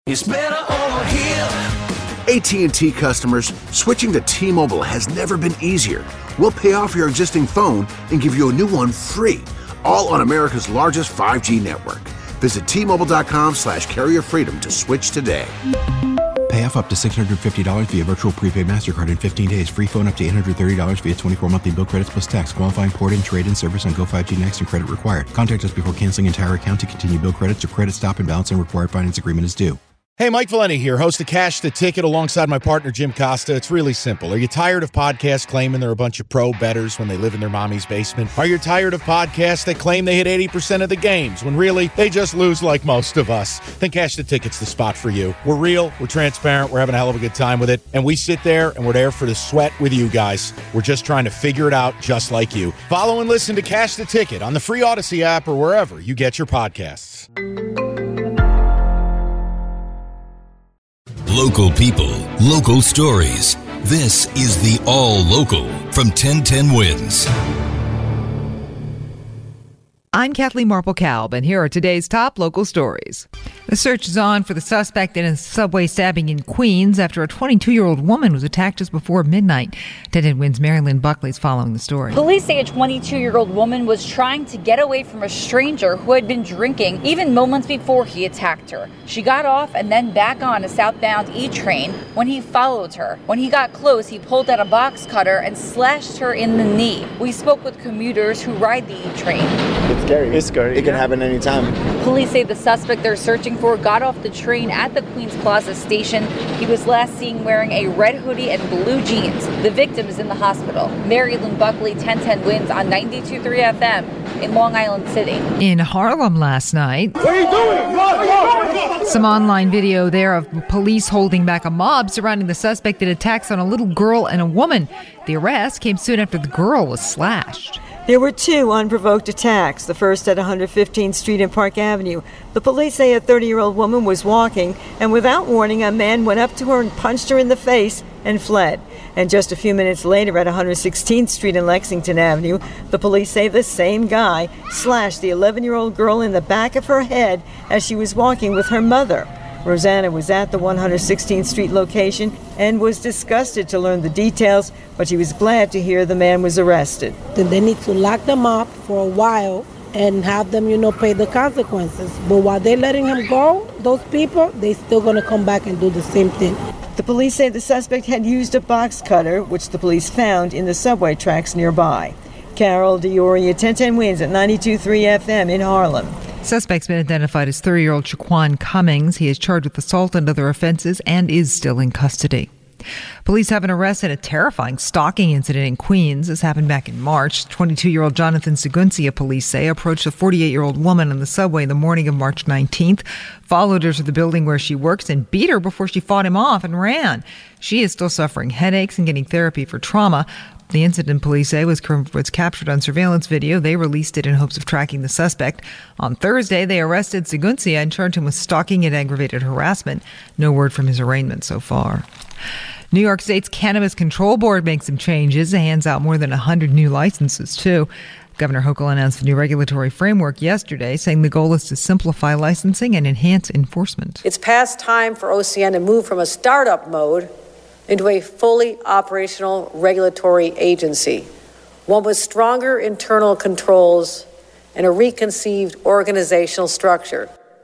It's better over here. AT&T customers, switching to T-Mobile has never been easier. We'll pay off your existing phone and give you a new one free, all on America's largest 5G network. Visit T-Mobile.com/carrier freedom to switch today. Pay off up to $650 via virtual prepaid MasterCard in 15 days. Free phone up to $830 via 24 monthly bill credits plus tax. Qualifying port and trade-in service on Go 5G Next and credit required. Contact us before canceling entire account to continue bill credits or credit stop and balance and required finance agreement is due. Hey, Mike Valenti here, host of Cash the Ticket alongside my partner, Jim Costa. It's really simple. Are you tired of podcasts claiming they're a bunch of pro bettors when they live in their mommy's basement? Are you tired of podcasts that claim they hit 80% of the games when really they just lose like most of us? Then Cash the Ticket's the spot for you. We're real, we're transparent, we're having a hell of a good time with it, and we sit there and we're there for the sweat with you guys. We're just trying to figure it out just like you. Follow and listen to Cash the Ticket on the free Odyssey app or wherever you get your podcasts. Local people, local stories. This is the All Local from 1010 Wins. I'm Kathleen Marple-Kalb, and here are today's top local stories. The search is on for the suspect in a subway stabbing in Queens after a 22-year-old woman was attacked just before midnight. 1010 Wins' Marilyn Buckley's following the story. Police say a 22-year-old woman was trying to get away from a stranger who had been drinking even moments before he attacked her. She got off and then back on a southbound E-train when he followed her. When he got close, he pulled out a box cutter and slashed her in the knee. We spoke with commuters who ride the E-train. It's scary. It can happen anytime. Police say the suspect they're searching for got off the train at the Queens Plaza station. He was last seen wearing a red hoodie and blue jeans. The victim is in the hospital. Marilyn Buckley, 1010 Wins on 92.3 FM in Long Island City. In Harlem last night, What are you doing? Run! some online video there of police holding back a mob surrounding the suspect in attacks on a little girl and a woman. The arrest came soon after the girl was slashed. There were two unprovoked attacks, the first at 115th Street and Park Avenue. The police say a 30-year-old woman was walking, and without warning, a man went up to her and punched her in the face and fled. And just a few minutes later at 116th Street and Lexington Avenue, the police say the same guy slashed the 11-year-old girl in the back of her head as she was walking with her mother. Rosanna was at the 116th Street location and was disgusted to learn the details, but she was glad to hear the man was arrested. Then they need to lock them up for a while and have them, pay the consequences. But while they're letting him go, those people, they still going to come back and do the same thing. The police say the suspect had used a box cutter, which the police found in the subway tracks nearby. Carol Diori, 1010 Wins at 92.3 FM in Harlem. Suspect's been identified as 30-year-old Shaquan Cummings. He is charged with assault and other offenses and is still in custody. Police have an arrest in a terrifying stalking incident in Queens. This happened back in March. 22-year-old Jonathan Seguncia, police say, approached a 48-year-old woman on the subway the morning of March 19th, followed her to the building where she works, and beat her before she fought him off and ran. She is still suffering headaches and getting therapy for trauma. The incident, police say, was captured on surveillance video. They released it in hopes of tracking the suspect. On Thursday, they arrested Seguncia and charged him with stalking and aggravated harassment. No word from his arraignment so far. New York State's Cannabis Control Board makes some changes. It hands out more than 100 new licenses, too. Governor Hochul announced the new regulatory framework yesterday, saying the goal is to simplify licensing and enhance enforcement. It's past time for OCN to move from a startup mode into a fully operational regulatory agency, one with stronger internal controls and a reconceived organizational structure.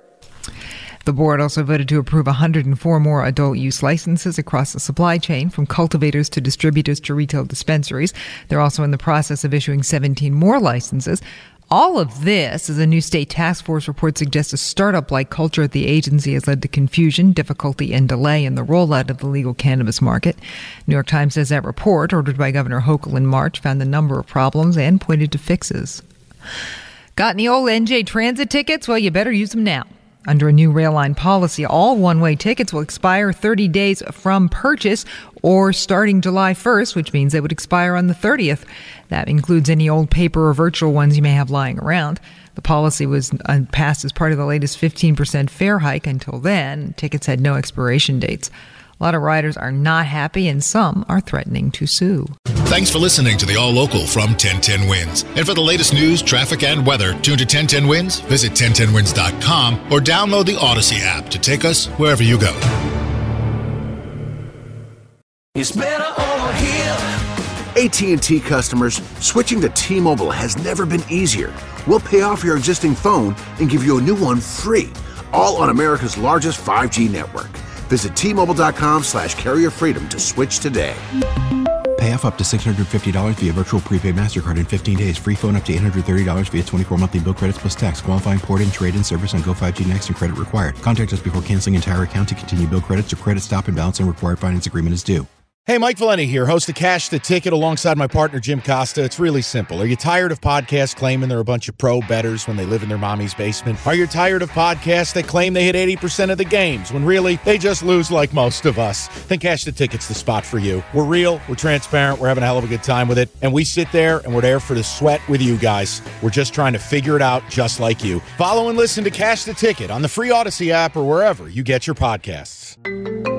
The board also voted to approve 104 more adult use licenses across the supply chain, from cultivators to distributors to retail dispensaries. They're also in the process of issuing 17 more licenses. All of this, as a new state task force report suggests, a startup-like culture at the agency has led to confusion, difficulty, and delay in the rollout of the legal cannabis market. New York Times says that report, ordered by Governor Hochul in March, found a number of problems and pointed to fixes. Got any old NJ Transit tickets? Well, you better use them now. Under a new rail line policy, all one-way tickets will expire 30 days from purchase or starting July 1st, which means they would expire on the 30th. That includes any old paper or virtual ones you may have lying around. The policy was passed as part of the latest 15% fare hike. Until then, tickets had no expiration dates. A lot of riders are not happy and some are threatening to sue. Thanks for listening to the All Local from 1010 Wins. And for the latest news, traffic, and weather, tune to 1010 Wins, visit 1010wins.com, or download the Odyssey app to take us wherever you go. It's better over here. AT&T customers, switching to T-Mobile has never been easier. We'll pay off your existing phone and give you a new one free, all on America's largest 5G network. Visit T-Mobile.com/carrier freedom to switch today. Pay off up to $650 via virtual prepaid MasterCard in 15 days. Free phone up to $830 via 24 monthly bill credits plus tax. Qualifying port-in, trade-in service on Go5G Next and credit required. Contact us before canceling entire account to continue bill credits or credit stop and balance and required finance agreement is due. Hey, Mike Valenti here, host of Cash the Ticket alongside my partner, Jim Costa. It's really simple. Are you tired of podcasts claiming they're a bunch of pro bettors when they live in their mommy's basement? Are you tired of podcasts that claim they hit 80% of the games when really they just lose like most of us? Then Cash the Ticket's the spot for you. We're real, we're transparent, we're having a hell of a good time with it, and we sit there and we're there for the sweat with you guys. We're just trying to figure it out just like you. Follow and listen to Cash the Ticket on the free Odyssey app or wherever you get your podcasts.